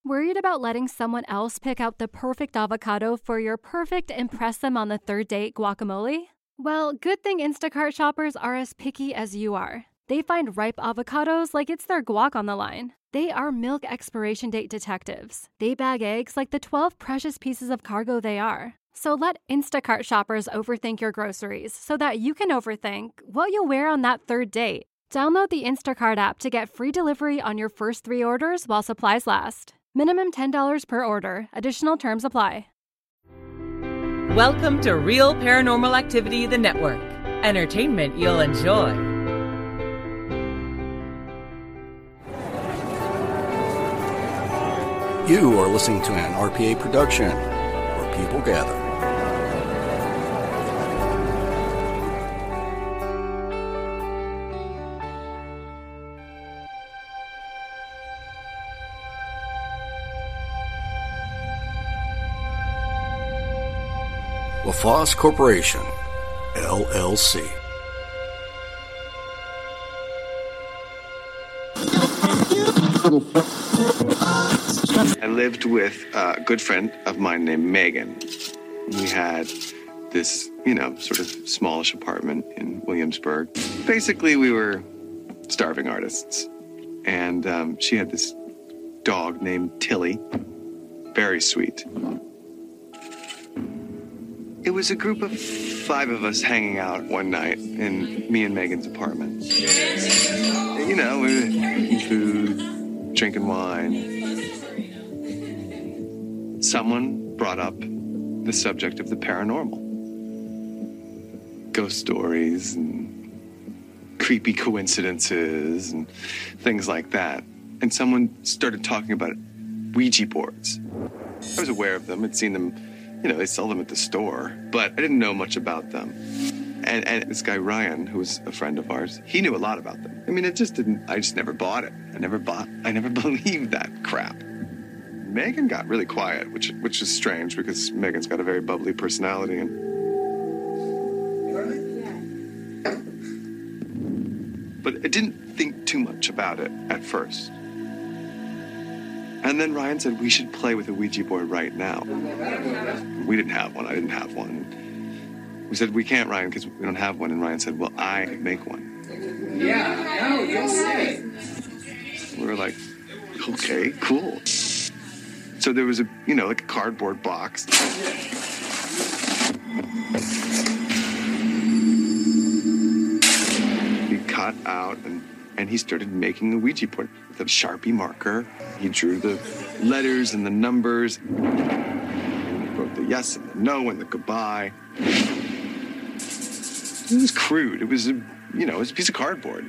Worried about letting someone else pick out the perfect avocado for your perfect impress them on the third date guacamole? Well, good thing Instacart shoppers are as picky as you are. They find ripe avocados like it's their guac on the line. They are milk expiration date detectives. They bag eggs like the 12 precious pieces of cargo they are. So let Instacart shoppers overthink your groceries so that you can overthink what you'll wear on that third date. Download the Instacart app to get free delivery on your first 3 orders while supplies last. Minimum $10 per order. Additional terms apply. Welcome to Real Paranormal Activity, the network. Entertainment you'll enjoy. You are listening to an RPA production where people gather. LaFosse Corporation, LLC. I lived with a good friend of mine named Megan. We had this, sort of smallish apartment in Williamsburg. Basically, we were starving artists. And she had this dog named Tilly. Very sweet. It was a group of 5 of us hanging out one night in me and Megan's apartment. We were eating food, drinking wine. Someone brought up the subject of the paranormal. Ghost stories and creepy coincidences and things like that. And someone started talking about Ouija boards. I was aware of them, I'd seen them. They sell them at the store, but I didn't know much about them. And this guy, Ryan, who was a friend of ours, he knew a lot about them. I just never bought it. I never believed that crap. Megan got really quiet, which is strange because Megan's got a very bubbly personality. But I didn't think too much about it at first. And then Ryan said, we should play with a Ouija board right now. We didn't have one. I didn't have one. We said, we can't, Ryan, because we don't have one. And Ryan said, well, I make one. Yeah, no, you'll say. We were like, okay, cool. So there was a cardboard box. He cut out and he started making the Ouija board with a Sharpie marker. He drew the letters and the numbers. And he wrote the yes and the no and the goodbye. It was crude. It was a piece of cardboard.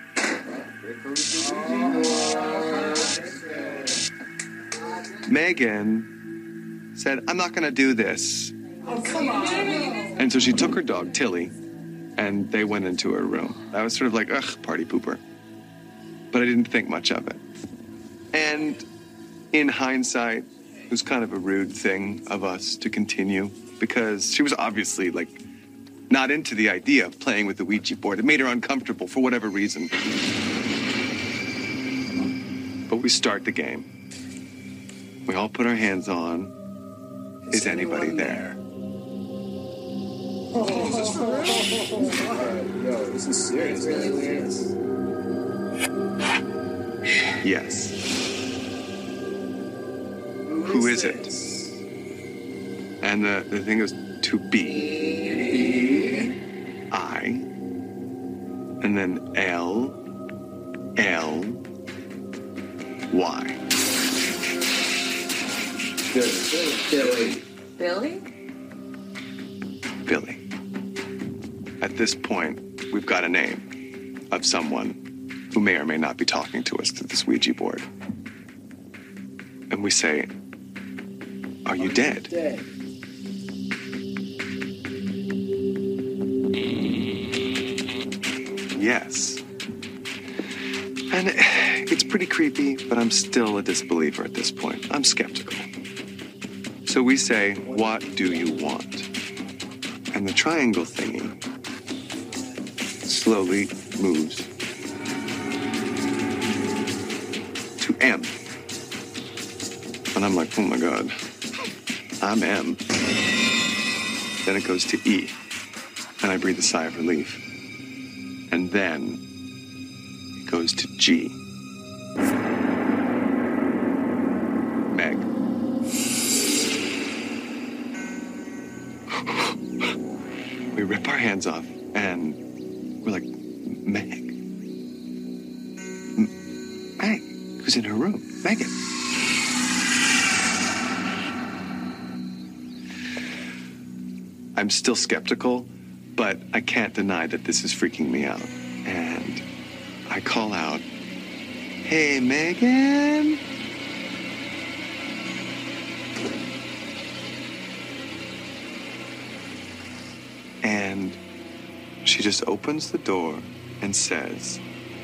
Megan said, I'm not going to do this. Oh, come on. And so she took her dog, Tilly, and they went into her room. I was sort of like, ugh, party pooper. But I didn't think much of it. And in hindsight, it was kind of a rude thing of us to continue because she was obviously not into the idea of playing with the Ouija board. It made her uncomfortable for whatever reason. But we start the game. We all put our hands on. Is anybody there? Oh, yo, this is serious. It's really weird. Yes. Who is it? And the thing goes to B, I, and then L, Y. Billy. Billy? Billy. At this point, we've got a name of someone who may or may not be talking to us through this Ouija board. And we say, are you dead? Dead. Yes. And it's pretty creepy, but I'm still a disbeliever at this point. I'm skeptical. So we say, what do you want? And the triangle thingy slowly moves to M. And I'm like, oh my God, I'm M. Then it goes to E. And I breathe a sigh of relief. And then it goes to G. Meg. We rip our hands off and we're like, Meg. Meg, who's in her room? Megan. I'm still skeptical, but I can't deny that this is freaking me out. And I call out, hey, Megan. And she just opens the door and says,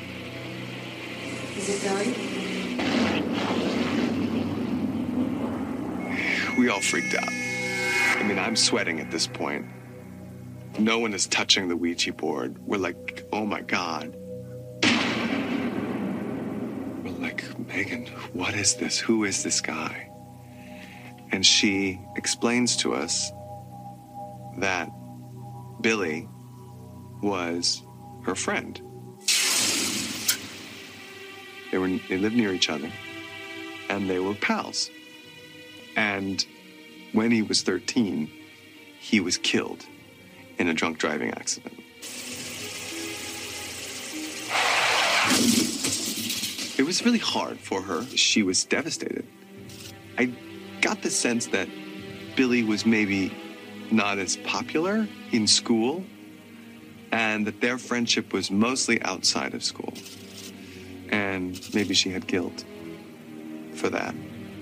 Is it Billy? We all freaked out. I mean, I'm sweating at this point. No one is touching the Ouija board. We're like, oh my God. We're like, Megan, what is this? Who is this guy? And she explains to us that Billy was her friend. They lived near each other, and they were pals. And when he was 13, he was killed in a drunk driving accident. It was really hard for her. She was devastated. I got the sense that Billy was maybe not as popular in school, and that their friendship was mostly outside of school. And maybe she had guilt for that.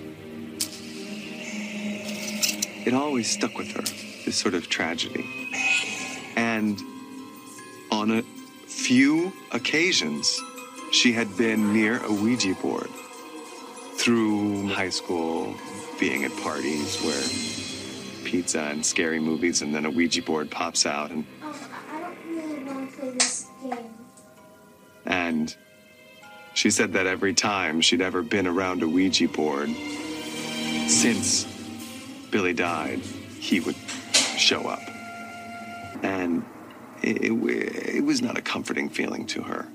It always stuck with her, this sort of tragedy. And on a few occasions, she had been near a Ouija board through high school, being at parties where pizza and scary movies, and then a Ouija board pops out. And I don't really want to play this game. And she said that every time she'd ever been around a Ouija board, since Billy died, he would show up. And it was not a comforting feeling to her.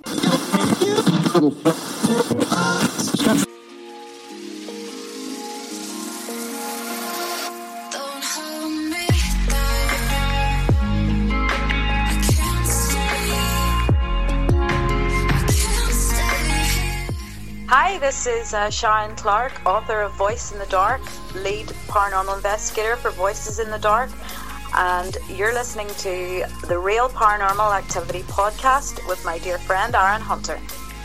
Hi, this is Sharon Clark, author of Voice in the Dark, lead paranormal investigator for Voices in the Dark, and you're listening to the Real Paranormal Activity podcast with my dear friend Aaron Hunter.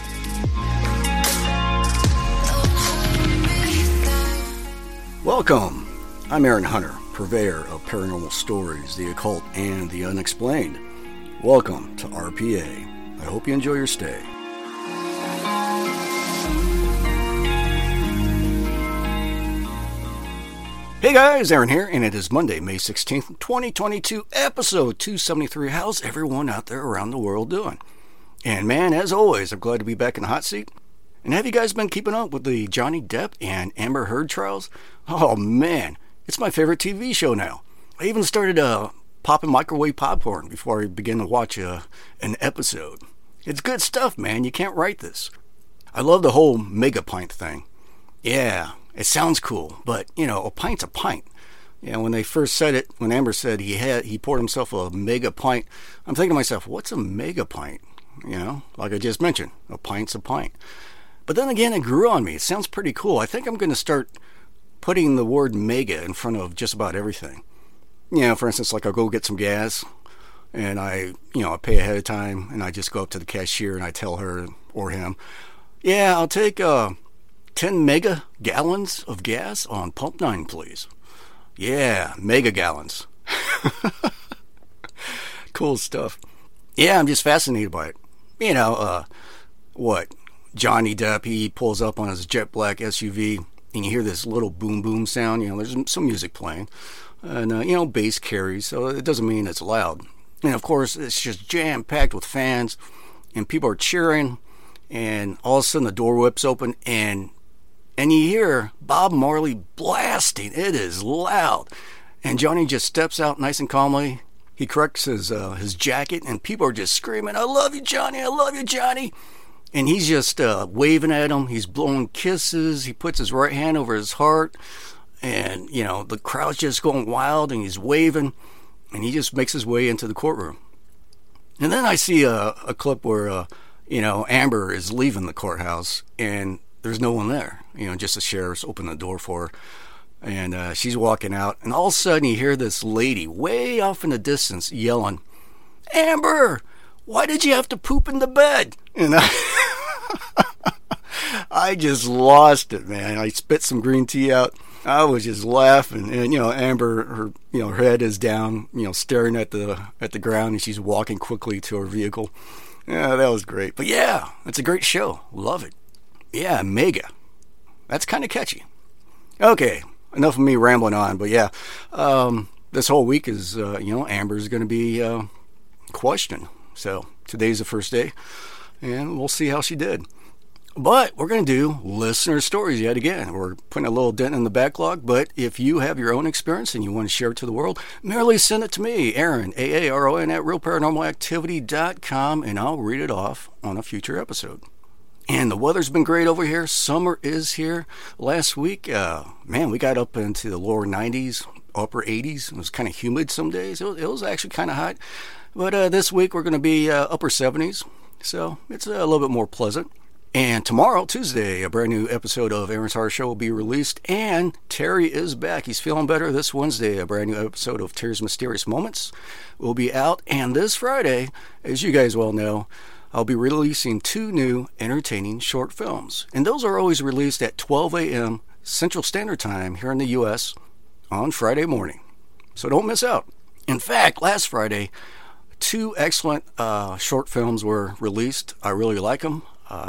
Welcome. I'm Aaron Hunter, purveyor of paranormal stories, the occult, and the unexplained. Welcome to RPA. I hope you enjoy your stay. Hey guys, Aaron here, and it is Monday, May 16th, 2022, episode 273. How's everyone out there around the world doing? And man, as always, I'm glad to be back in the hot seat. And have you guys been keeping up with the Johnny Depp and Amber Heard trials? Oh man, it's my favorite TV show now. I even started popping microwave popcorn before I begin to watch an episode. It's good stuff, man. You can't write this. I love the whole mega pint thing. Yeah. It sounds cool, but, you know, a pint's a pint. You know, when they first said it, when Amber said he poured himself a mega pint, I'm thinking to myself, what's a mega pint? You know, like I just mentioned, a pint's a pint. But then again, it grew on me. It sounds pretty cool. I think I'm going to start putting the word mega in front of just about everything. You know, for instance, like I'll go get some gas, and I pay ahead of time, and I just go up to the cashier, and I tell her or him, yeah, I'll take 10 mega gallons of gas on pump 9, please. Yeah, mega gallons. Cool stuff. Yeah, I'm just fascinated by it. You know, Johnny Depp, he pulls up on his jet black SUV, and you hear this little boom boom sound. You know, there's some music playing. And, bass carries, so it doesn't mean it's loud. And, of course, it's just jam-packed with fans, and people are cheering, and all of a sudden the door whips open, and and you hear Bob Marley blasting. It is loud. And Johnny just steps out nice and calmly. He corrects his jacket, and people are just screaming, "I love you, Johnny! I love you, Johnny!" And he's just waving at him. He's blowing kisses. He puts his right hand over his heart. And, the crowd's just going wild, and he's waving. And he just makes his way into the courtroom. And then I see a clip where, Amber is leaving the courthouse, and there's no one there. Just the sheriff's opened the door for her. And she's walking out. And all of a sudden, you hear this lady way off in the distance yelling, "Amber, why did you have to poop in the bed?" And I just lost it, man. I spit some green tea out. I was just laughing, and Amber, her head is down, staring at the ground, and she's walking quickly to her vehicle. Yeah, that was great. But yeah, it's a great show. Love it. Yeah, mega. That's kind of catchy. Okay, enough of me rambling on. But yeah, this whole week is Amber's going to be questioned. So today's the first day, and we'll see how she did. But we're going to do listener stories yet again. We're putting a little dent in the backlog, but if you have your own experience and you want to share it to the world, merely send it to me, Aaron, AARON, at realparanormalactivity.com, and I'll read it off on a future episode. And the weather's been great over here. Summer is here. Last week, we got up into the lower 90s, upper 80s. It was kind of humid some days. It was actually kind of hot. But this week, we're going to be upper 70s, so it's a little bit more pleasant. And tomorrow, Tuesday, a brand new episode of Aaron's Horror Show will be released, and Terry is back. He's feeling better. This Wednesday, a brand new episode of Terry's Mysterious Moments will be out. And this Friday, as you guys well know, I'll be releasing 2 new entertaining short films. And those are always released at 12 a.m. Central Standard Time here in the U.S. on Friday morning. So don't miss out. In fact, last Friday, 2 excellent short films were released. I really like them.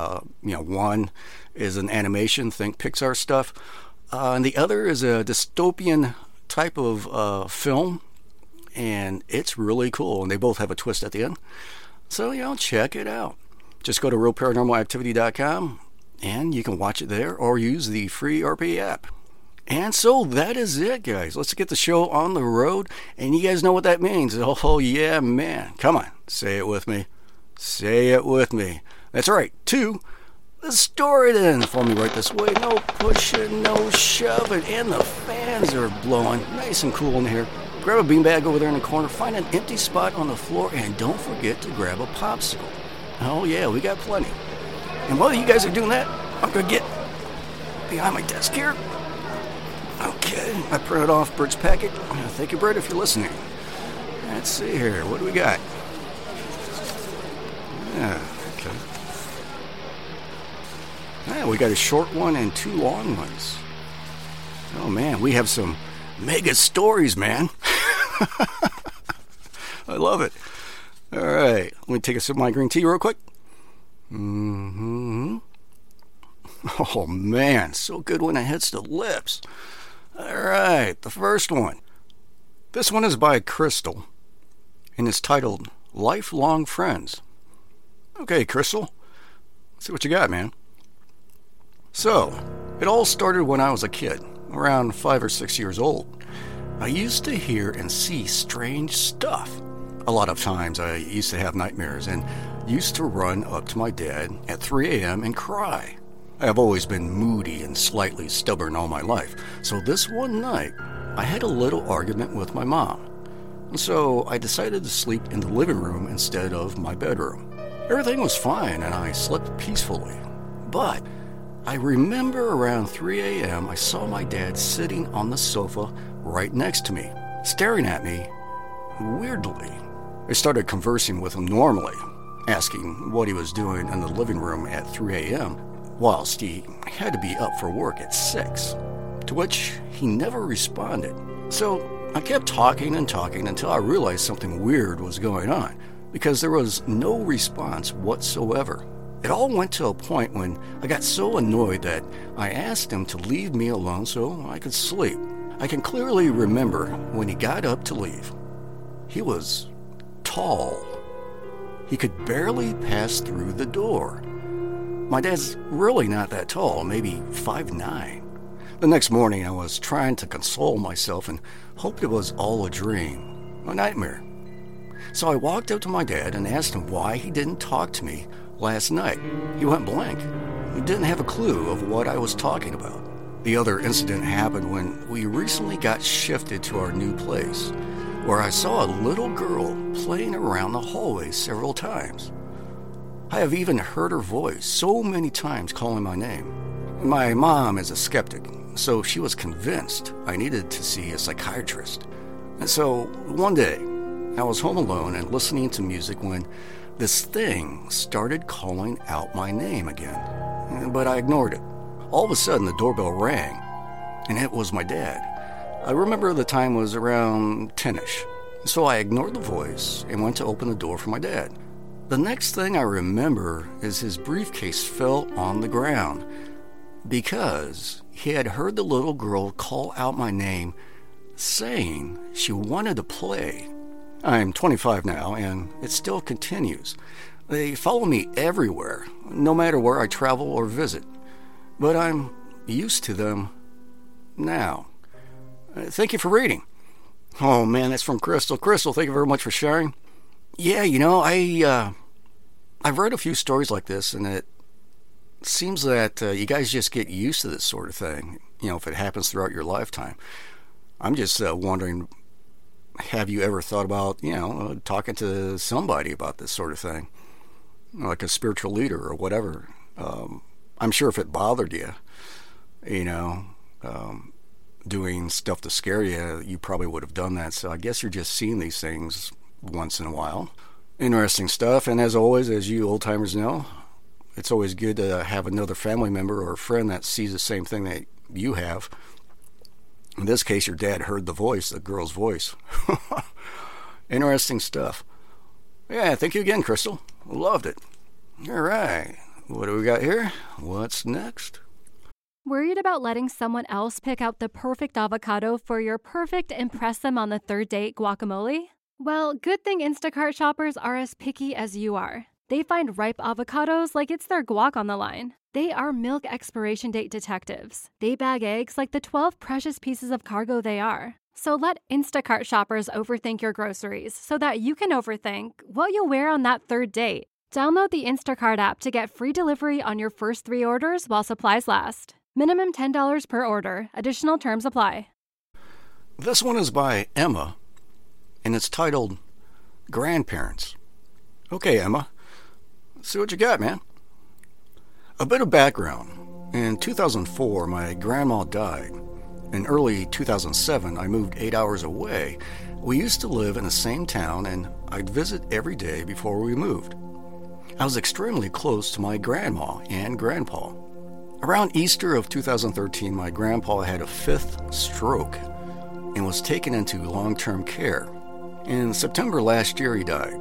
One is an animation, think Pixar stuff, and the other is a dystopian type of film, and it's really cool, and they both have a twist at the end. So, check it out. Just go to realparanormalactivity.com, and you can watch it there, or use the free RP app. And so that is it, guys. Let's get the show on the road, and you guys know what that means. Oh, yeah, man. Come on, say it with me. Say it with me. That's right, 2, the story then. Follow me right this way. No pushing, no shoving, and the fans are blowing. Nice and cool in here. Grab a beanbag over there in the corner, find an empty spot on the floor, and don't forget to grab a popsicle. Oh yeah, we got plenty. And while you guys are doing that, I'm going to get behind my desk here. Okay, I printed off Bert's packet. Thank you, Bert, if you're listening. Let's see here. What do we got? Yeah, okay. Yeah, we got a short one and 2 long ones. Oh, man, we have some mega stories, man. I love it. All right, let me take a sip of my green tea real quick. Oh, man, so good when it hits the lips. All right, the first one. This one is by Crystal, and it's titled Lifelong Friends. Okay, Crystal, let's see what you got, man. So, it all started when I was a kid, around 5 or 6 years old. I used to hear and see strange stuff. A lot of times I used to have nightmares and used to run up to my dad at 3 a.m. and cry. I have always been moody and slightly stubborn all my life, so this one night I had a little argument with my mom. And so I decided to sleep in the living room instead of my bedroom. Everything was fine and I slept peacefully. But I remember around 3 a.m. I saw my dad sitting on the sofa right next to me, staring at me weirdly. I started conversing with him normally, asking what he was doing in the living room at 3 a.m., whilst he had to be up for work at 6, to which he never responded. So I kept talking and talking until I realized something weird was going on, because there was no response whatsoever. It all went to a point when I got so annoyed that I asked him to leave me alone so I could sleep. I can clearly remember when he got up to leave. He was tall. He could barely pass through the door. My dad's really not that tall, maybe 5'9". The next morning, I was trying to console myself and hoped it was all a dream, a nightmare. So I walked up to my dad and asked him why he didn't talk to me last night. He went blank. He didn't have a clue of what I was talking about. The other incident happened when we recently got shifted to our new place, where I saw a little girl playing around the hallway several times. I have even heard her voice so many times calling my name. My mom is a skeptic, so she was convinced I needed to see a psychiatrist. And so one day, I was home alone and listening to music when this thing started calling out my name again. But I ignored it. All of a sudden, the doorbell rang, and it was my dad. I remember the time was around 10ish, so I ignored the voice and went to open the door for my dad. The next thing I remember is his briefcase fell on the ground because he had heard the little girl call out my name, saying she wanted to play. I'm 25 now, and it still continues. They follow me everywhere, no matter where I travel or visit. But I'm used to them now. Thank you for reading. Oh man, that's from Crystal. Crystal, thank you very much for sharing. Yeah, I've read a few stories like this, and it seems that you guys just get used to this sort of thing, if it happens throughout your lifetime. I'm just wondering, have you ever thought about, talking to somebody about this sort of thing? Like a spiritual leader or whatever. I'm sure if it bothered you, doing stuff to scare you, you probably would have done that. So I guess you're just seeing these things once in a while. Interesting stuff. And as always, as you old timers know, it's always good to have another family member or a friend that sees the same thing that you have. In this case, your dad heard the voice, the girl's voice. Interesting stuff. Yeah, thank you again, Crystal. Loved it. All right. What do we got here? What's next? Worried about letting someone else pick out the perfect avocado for your perfect impress them on the third date guacamole? Well, good thing Instacart shoppers are as picky as you are. They find ripe avocados like it's their guac on the line. They are milk expiration date detectives. They bag eggs like the 12 precious pieces of cargo they are. So let Instacart shoppers overthink your groceries so that you can overthink what you'll wear on that third date. Download the Instacart app to get free delivery on your first 3 orders while supplies last. Minimum $10 per order. Additional terms apply. This one is by Emma, and it's titled Grandparents. Okay, Emma, let's see what you got, man. A bit of background. In 2004, my grandma died. In early 2007, I moved 8 hours away. We used to live in the same town, and I'd visit every day before we moved. I was extremely close to my grandma and grandpa. Around Easter of 2013, my grandpa had a 5th stroke and was taken into long-term care. In September last year, he died.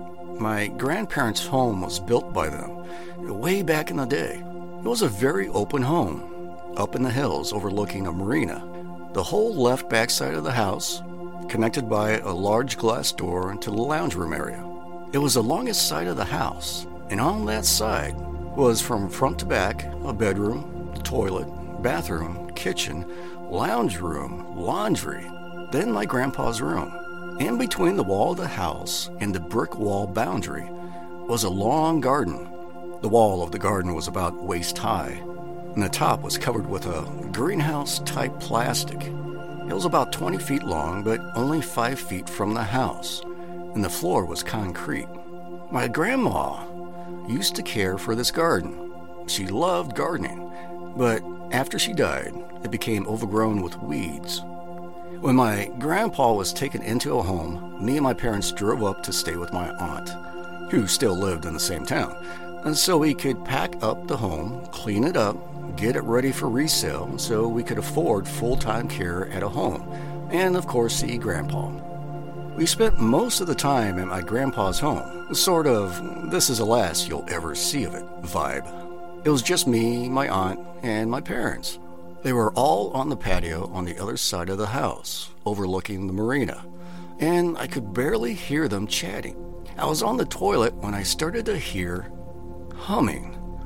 My grandparents' home was built by them way back in the day. It was a very open home, up in the hills overlooking a marina. The whole left back side of the house, connected by a large glass door to the lounge room area. It was the longest side of the house, and on that side was from front to back a bedroom, toilet, bathroom, kitchen, lounge room, laundry, then my grandpa's room. In between the wall of the house and the brick wall boundary was a long garden. The wall of the garden was about waist high, and the top was covered with a greenhouse-type plastic. It was about 20 feet long, but only 5 feet from the house, and the floor was concrete. My grandma used to care for this garden. She loved gardening, but after she died, it became overgrown with weeds. When my grandpa was taken into a home, me and my parents drove up to stay with my aunt, who still lived in the same town, and so we could pack up the home, clean it up, get it ready for resale so we could afford full-time care at a home, and of course see Grandpa. We spent most of the time at my grandpa's home, sort of this is the last you'll ever see of it vibe. It was just me, my aunt, and my parents. They were all on the patio on the other side of the house, overlooking the marina, and I could barely hear them chatting. I was on the toilet when I started to hear humming.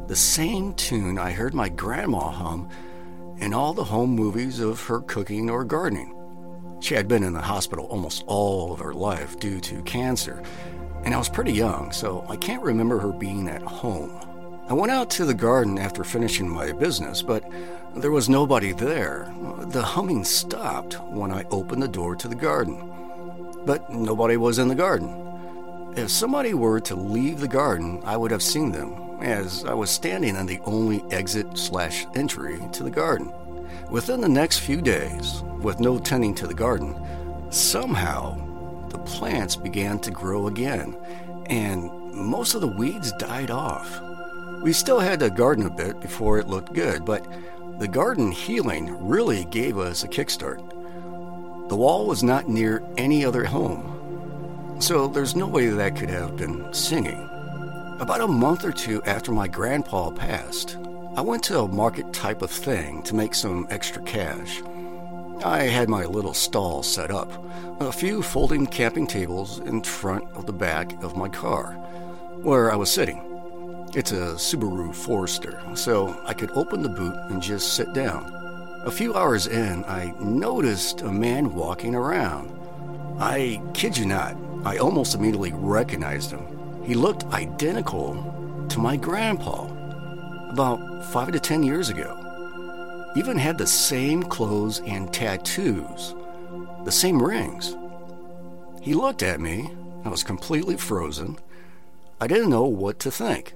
the same tune I heard my grandma hum in all the home movies of her cooking or gardening. She had been in the hospital almost all of her life due to cancer, and I was pretty young, so I can't remember her being at home. I went out to the garden after finishing my business, but there was nobody there. The humming stopped when I opened the door to the garden, but nobody was in the garden. If somebody were to leave the garden, I would have seen them, as I was standing in the only exit/entry to the garden. Within the next few days, with no tending to the garden, somehow the plants began to grow again, and most of the weeds died off. We still had to garden a bit before it looked good, but the garden healing really gave us a kickstart. The wall was not near any other home, so there's no way that could have been singing. About a month or two after my grandpa passed, I went to a market type of thing to make some extra cash. I had my little stall set up, a few folding camping tables in front of the back of my car, where I was sitting. It's a Subaru Forester, so I could open the boot and just sit down. A few hours in, I noticed a man walking around. I kid you not, I almost immediately recognized him. He looked identical to my grandpa, about 5 to 10 years ago. Even had the same clothes and tattoos, the same rings. He looked at me. I was completely frozen. I didn't know what to think.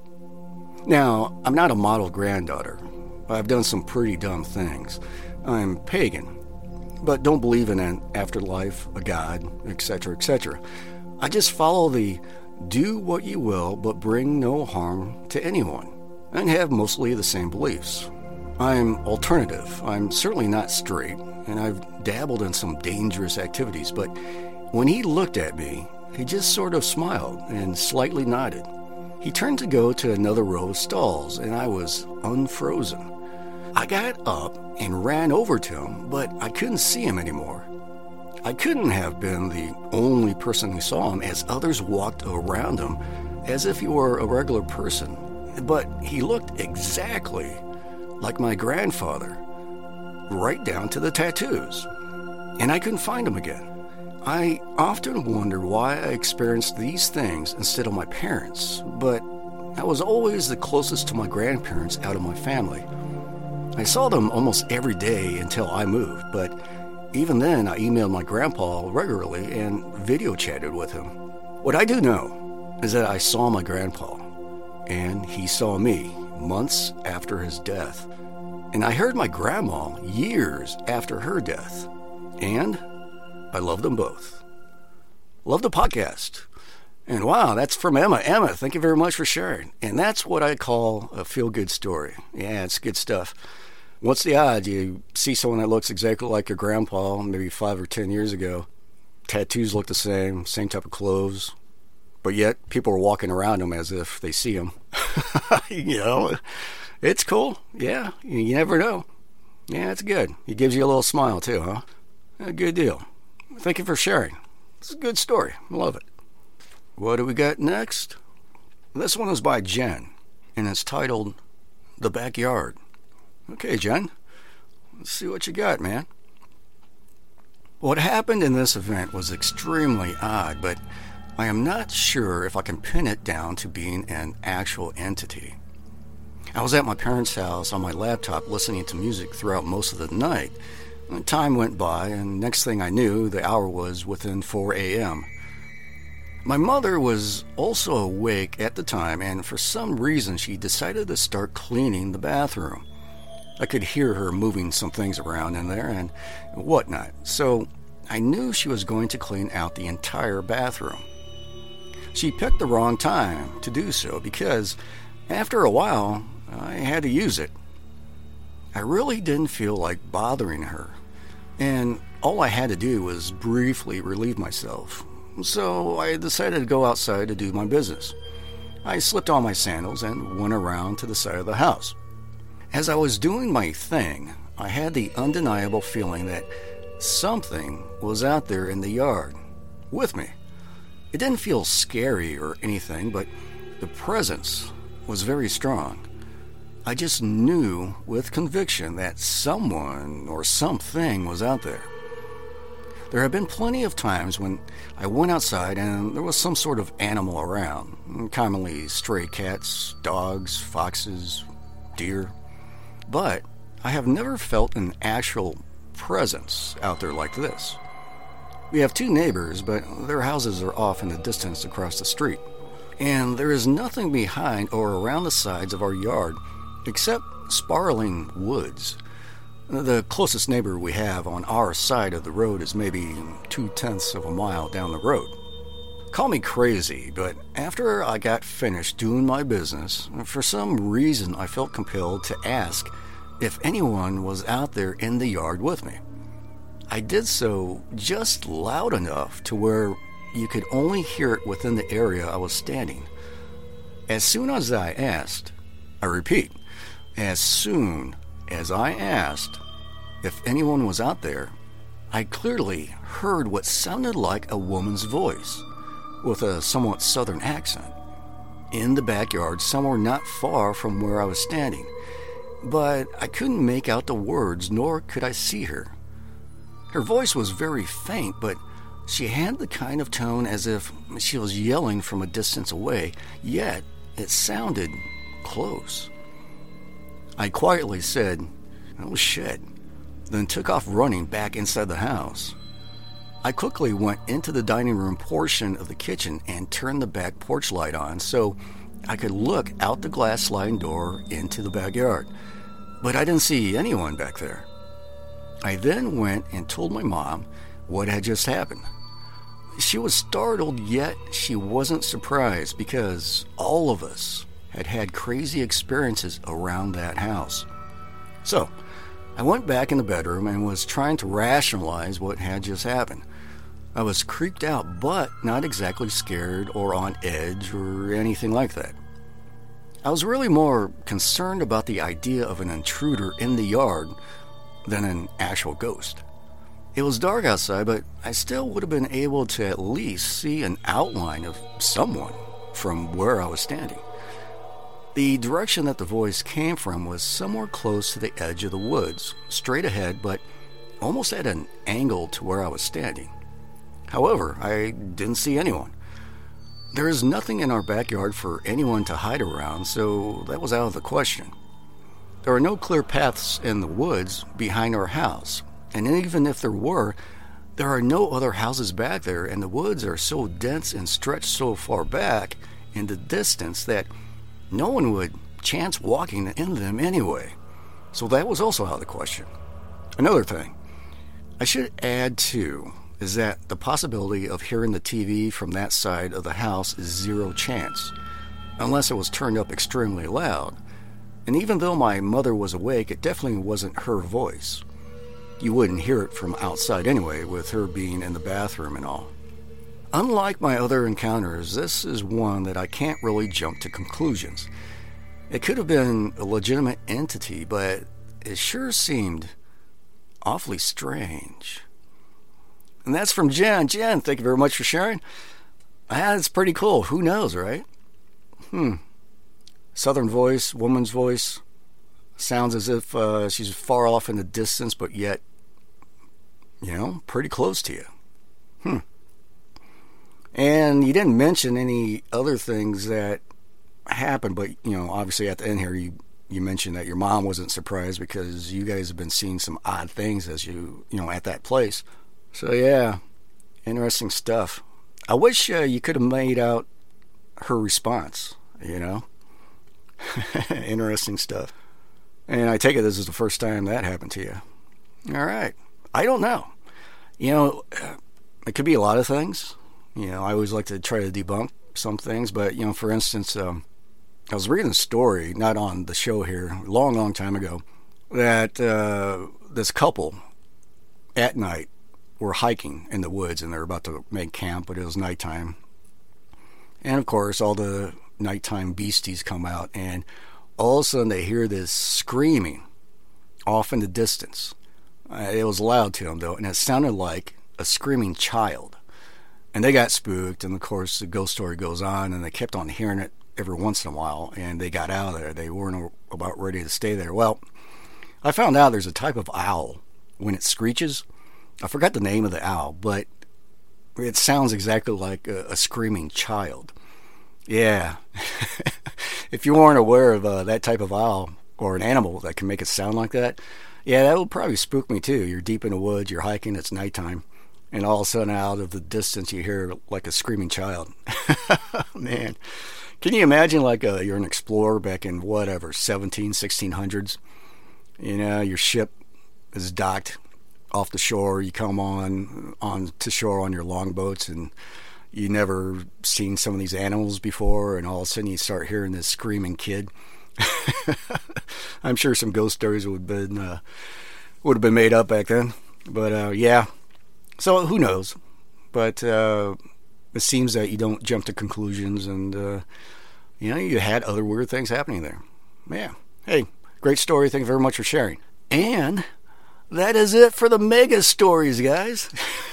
Now, I'm not a model granddaughter. I've done some pretty dumb things. I'm pagan, but don't believe in an afterlife, a god, etc., etc. I just follow the do what you will, but bring no harm to anyone, and have mostly the same beliefs. I'm alternative. I'm certainly not straight, and I've dabbled in some dangerous activities, but when he looked at me, he just sort of smiled and slightly nodded. He turned to go to another row of stalls, and I was unfrozen. I got up and ran over to him, but I couldn't see him anymore. I couldn't have been the only person who saw him, as others walked around him as if he were a regular person. But he looked exactly like my grandfather, right down to the tattoos. And I couldn't find him again. I often wondered why I experienced these things instead of my parents, but I was always the closest to my grandparents out of my family. I saw them almost every day until I moved, but even then I emailed my grandpa regularly and video chatted with him. What I do know is that I saw my grandpa, and he saw me months after his death. And I heard my grandma years after her death. And I love them both. Love the podcast. And wow, that's from Emma. Emma, thank you very much for sharing. And that's what I call a feel-good story. Yeah, it's good stuff. What's the odds you see someone that looks exactly like your grandpa maybe 5 or 10 years ago? Tattoos look the same type of clothes, but yet people are walking around him as if they see him. You know, it's cool. Yeah, you never know. Yeah, it's good. He gives you a little smile too, huh? A good deal. Thank you for sharing. It's a good story. I love it. What do we got next? This one is by Jen, and it's titled The Backyard. Okay, Jen, let's see what you got, man. What happened in this event was extremely odd, but I am not sure if I can pin it down to being an actual entity. I was at my parents' house on my laptop listening to music throughout most of the night. Time went by, and next thing I knew, the hour was within 4 a.m. My mother was also awake at the time, and for some reason she decided to start cleaning the bathroom. I could hear her moving some things around in there and whatnot, so I knew she was going to clean out the entire bathroom. She picked the wrong time to do so because after a while, I had to use it. I really didn't feel like bothering her, and all I had to do was briefly relieve myself. So I decided to go outside to do my business. I slipped on my sandals and went around to the side of the house. As I was doing my thing, I had the undeniable feeling that something was out there in the yard with me. It didn't feel scary or anything, but the presence was very strong. I just knew with conviction that someone or something was out there. There have been plenty of times when I went outside and there was some sort of animal around, commonly stray cats, dogs, foxes, deer. But I have never felt an actual presence out there like this. We have 2 neighbors, but their houses are off in the distance across the street. And there is nothing behind or around the sides of our yard except sprawling woods. The closest neighbor we have on our side of the road is maybe 0.2 of a mile down the road. Call me crazy, but after I got finished doing my business, for some reason I felt compelled to ask if anyone was out there in the yard with me. I did so just loud enough to where you could only hear it within the area I was standing. As soon as I asked, I repeat, as soon as I asked if anyone was out there, I clearly heard what sounded like a woman's voice, with a somewhat southern accent, in the backyard somewhere not far from where I was standing. But I couldn't make out the words, nor could I see her. Her voice was very faint, but she had the kind of tone as if she was yelling from a distance away, yet it sounded close. I quietly said, "Oh shit," then took off running back inside the house. I quickly went into the dining room portion of the kitchen and turned the back porch light on so I could look out the glass sliding door into the backyard. But I didn't see anyone back there. I then went and told my mom what had just happened. She was startled, yet she wasn't surprised because all of us had had crazy experiences around that house. So, I went back in the bedroom and was trying to rationalize what had just happened. I was creeped out, but not exactly scared or on edge or anything like that. I was really more concerned about the idea of an intruder in the yard than an actual ghost. It was dark outside, but I still would have been able to at least see an outline of someone from where I was standing. The direction that the voice came from was somewhere close to the edge of the woods, straight ahead, but almost at an angle to where I was standing. However, I didn't see anyone. There is nothing in our backyard for anyone to hide around, so that was out of the question. There are no clear paths in the woods behind our house, and even if there were, there are no other houses back there, and the woods are so dense and stretched so far back in the distance that no one would chance walking in them anyway. So that was also out of the question. Another thing I should add too is that the possibility of hearing the TV from that side of the house is zero chance, unless it was turned up extremely loud. And even though my mother was awake, it definitely wasn't her voice. You wouldn't hear it from outside anyway, with her being in the bathroom and all. Unlike my other encounters, this is one that I can't really jump to conclusions. It could have been a legitimate entity, but it sure seemed awfully strange. And that's from Jen. Jen, thank you very much for sharing. That's pretty cool. Who knows, right? Southern voice, woman's voice. Sounds as if she's far off in the distance, but yet, pretty close to you. And you didn't mention any other things that happened, but, obviously at the end here, you mentioned that your mom wasn't surprised because you guys have been seeing some odd things as at that place. So, yeah, interesting stuff. I wish you could have made out her response, Interesting stuff. And I take it this is the first time that happened to you. All right. I don't know. It could be a lot of things. I always like to try to debunk some things. But, for instance, I was reading a story, not on the show here, a long, long time ago, that this couple at night were hiking in the woods, and they were about to make camp, but it was nighttime. And, of course, all the nighttime beasties come out, and all of a sudden they hear this screaming off in the distance. It was loud to them, though, and it sounded like a screaming child. And they got spooked, and, of course, the ghost story goes on, and they kept on hearing it every once in a while, and they got out of there. They weren't about ready to stay there. Well, I found out there's a type of owl when it screeches. I forgot the name of the owl, but it sounds exactly like a screaming child. Yeah. If you weren't aware of that type of owl or an animal that can make it sound like that, yeah, that would probably spook me too. You're deep in the woods, you're hiking, it's nighttime, and all of a sudden out of the distance you hear like a screaming child. Man, can you imagine like you're an explorer back in whatever, 1600s? You know, your ship is docked off the shore, you come on to shore on your longboats, and you never seen some of these animals before, and all of a sudden you start hearing this screaming kid. I'm sure some ghost stories would have been made up back then, but yeah. So who knows? But it seems that you don't jump to conclusions, and you had other weird things happening there. Yeah. Hey, great story. Thank you very much for sharing. And that is it for the mega stories, guys.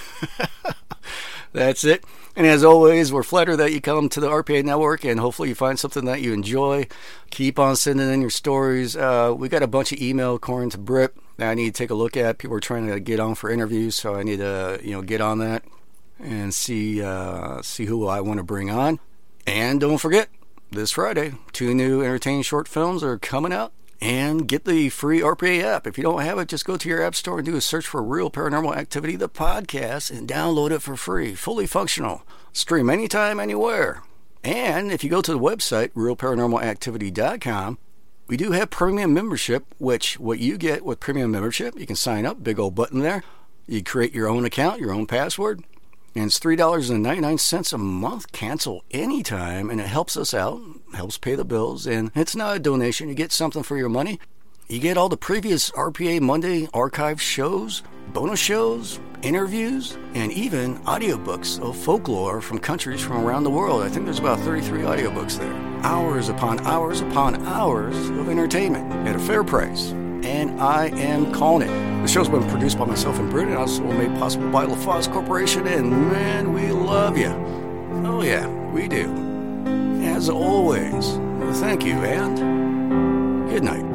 That's it. And as always, we're flattered that you come to the RPA Network, and hopefully you find something that you enjoy. Keep on sending in your stories. We got a bunch of email according to Brit that I need to take a look at. People are trying to get on for interviews, so I need to get on that and see who I want to bring on. And don't forget, this Friday, 2 new entertaining short films are coming out. And get the free RPA app. If you don't have it, just go to your app store and do a search for Real Paranormal Activity, the podcast, and download it for free. Fully functional. Stream anytime, anywhere. And if you go to the website, realparanormalactivity.com, we do have premium membership, which what you get with premium membership, you can sign up, big old button there. You create your own account, your own password, and it's $3.99 a month. Cancel anytime, and it helps us out, helps pay the bills, and it's not a donation. You get something for your money. You get all the previous RPA Monday archive shows, bonus shows, interviews, and even audiobooks of folklore from countries from around the world. I think there's about 33 audiobooks there. Hours upon hours upon hours of entertainment at a fair price. And I am calling it. The show's been produced by myself and Britt, and also made possible by LaFosse Corporation, and man, we love you. Oh yeah, we do. As always, thank you, and good night.